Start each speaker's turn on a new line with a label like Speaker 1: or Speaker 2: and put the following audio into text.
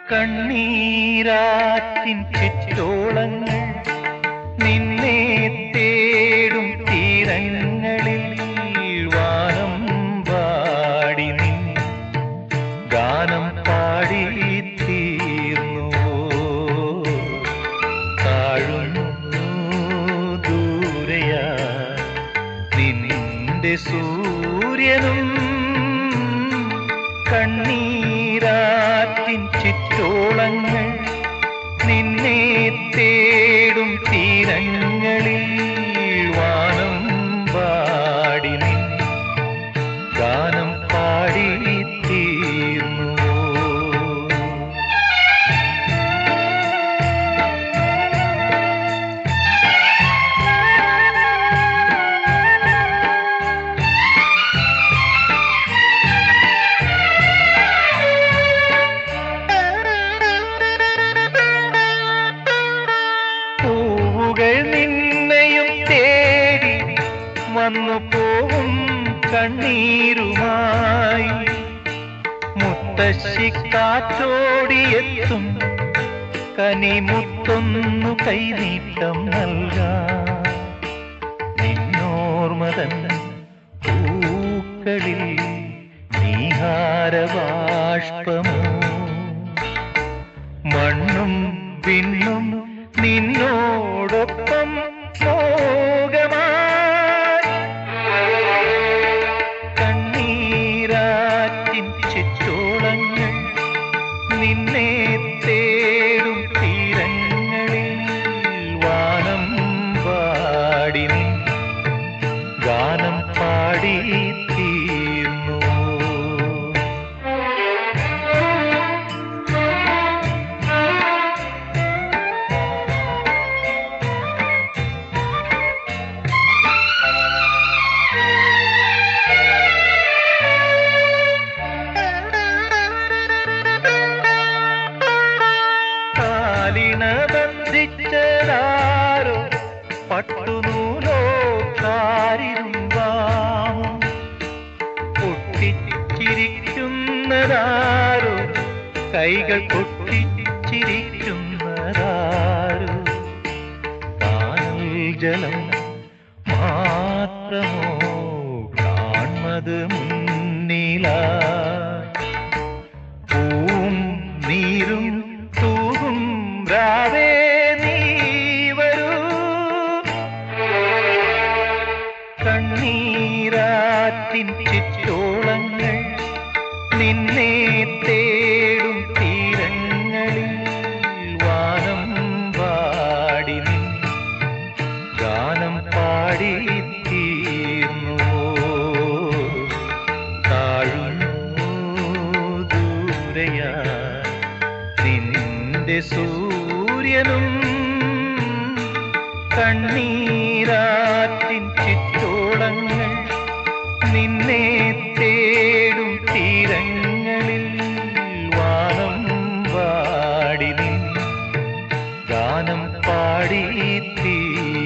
Speaker 1: കണ്ണീരാറ്റിൻ ചുറ്റോളങ്ങൾ നിന്നെ തേടും തീരങ്ങളിൽ വാനം പാടി നിൻ ഗാനം പാടി തീർന്നു താഴുന്നു ദൂരയാ നിന്റെ സൂര്യനും കണ്ണീരാറ്റിൻ ചുറ്റോളങ്ങൾ നിന്നെ തേടും തീരങ്ങളിൽ വാനം പാടി നിൻ ഗാനം പാടി തീർന്നു നിന്നെയും തേടി വന്നു പോവും കണ്ണീരുമായി മുത്തശ്ശി കാറ്റോടിയെത്തും കനിമുത്തൊന്നു കൈനീട്ടം നൽകാം നിന്നോർമതൻ പൂക്കളിൽ നീഹാരബാഷ്പമോ മണ്ണും വിണ്ണും നിന്നോടൊപ്പം മോഹമായി കണ്ണീരാറ്റിൻ ചുറ്റോളങ്ങൾ നിന്നെ തേടും തീരങ്ങളിൽ വാനം പാടി നിൻ ഗാനം പാടി തീർന്നു ബന്ധിച്ചതാരോ പട്ടുനൂലോ കാരിരുമ്പാമോ പൊട്ടിച്ചിരിക്കുന്നതാരോ കൈകൾ പൊട്ടിച്ചിരിക്കുന്നതാരോ കാനൽ ജലം മാത്രമോ കാൺമത് മുന്നിലാ പൂവും നീരും തൂകും രാവേ നീ വരൂ കണ്ണീരാറ്റിൻ ചുറ്റോളങ്ങൾ നിന്നെ തേടും തീരങ്ങളിൽ വാനം പാടി നിൻ ഗാനം പാടി തീർന്നു താഴുന്നു ദൂരയാ നിന്റെ സൂര്യനും കണ്ണീരാറ്റിൻ ചുറ്റോളങ്ങൾ നിന്നെ തേടും തീരങ്ങളിൽ വാനം പാടി നിൻ ഗാനം പാടി തീ